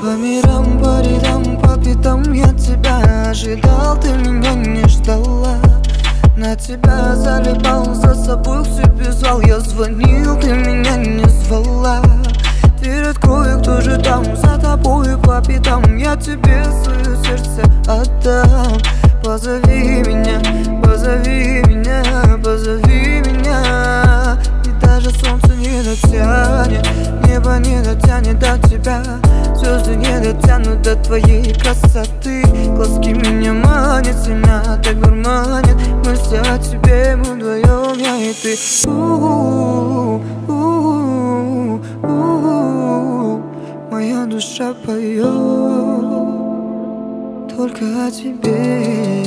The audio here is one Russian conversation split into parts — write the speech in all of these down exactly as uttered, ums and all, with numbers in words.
По мирам, по рядам, по пятам я тебя ожидал, ты меня не ждала. На тебя залипал, за собой к себе звал. Я звонил, ты меня не звала. Дверь открою, кто же там, за тобой по пятам. Я тебе свое сердце отдам. Позови меня, позови меня, позови меня. И даже солнце не дотянет, небо не дотянет до тебя. Звезды не дотянут до твоей красоты. Глазки меня манят, сильно так дурманят. Мысли о тебе, мы вдвоем, я и ты. У-у-у, у-у-у, у-у-у. Моя душа поет только о тебе.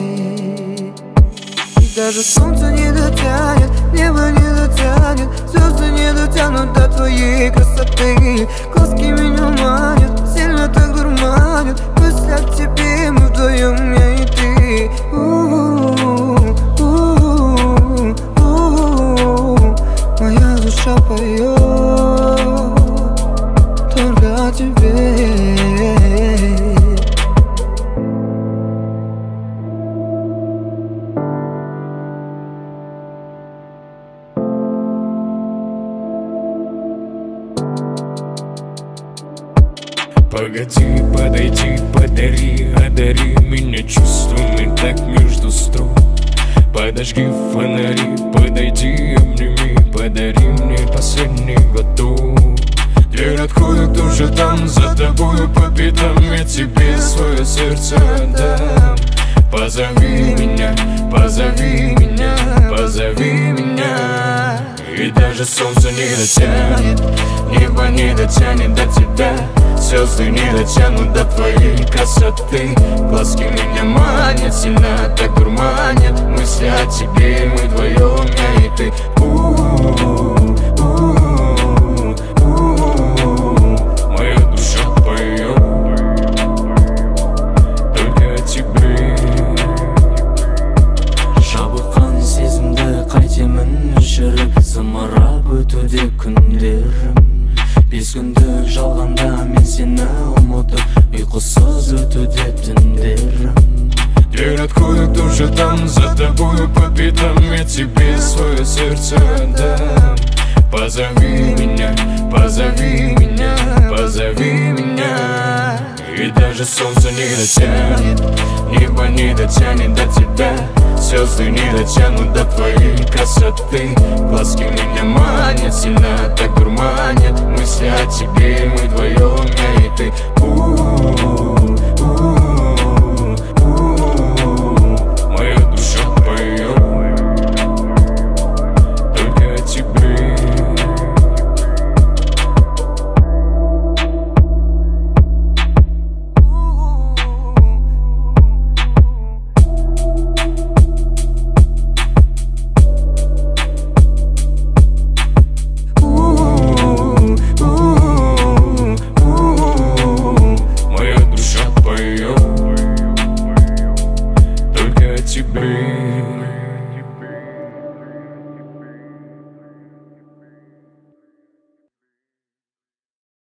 И даже солнце не дотянет, небо не дотянет. Звезды не дотянут до твоей красоты. Глазки меня манят, сильно так дурманят. Мысли о тебе, мы вдвоем, я и ты. У-у-у, у-у-у, у-у-у. Моя душа поет только о тебе. Погоди, подойди, подари, одари меня чувствами так между строк. Подожги фонари, подойди, обними, подари мне последний глоток. Дверь открою, кто же там, за тобою по пятам. Я тебе свое сердце отдам. Позови меня, позови меня, позови меня. И даже солнце не дотянет, небо не дотянет до тебя. Звезды не дотянут до твоей красоты. Глазки меня манят, сильно так дурманят. Мысли о тебе, мы вдвоем, я и ты. У-у-у, у-у-у, у-у-у. Моя душа поет только о тебе. Жабыққан сезімді қайтемін өшіріп. Зымырап өтуде күндерім. Бес күндік жалғанда мен сені ұмытып. Ұйқысыз өтуде түндерім. Дверь открою, кто же там, за тобою по пятам. Я тебе свое сердце отдам. Позови меня, позови меня, позови меня. И даже солнце не дотянет, небо не дотянет до тебя. Звезды не дотянут до твоей красоты. Глазки меня манят, сильно